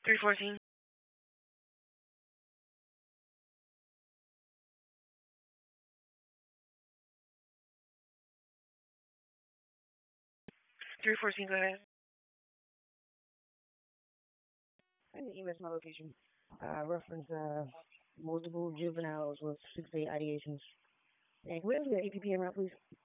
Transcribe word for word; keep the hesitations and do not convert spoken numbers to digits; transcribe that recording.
three fourteen. three fourteen, go ahead. I need to email my location. Uh, reference uh, multiple juveniles with six day ideations. And where's the A P P around, please?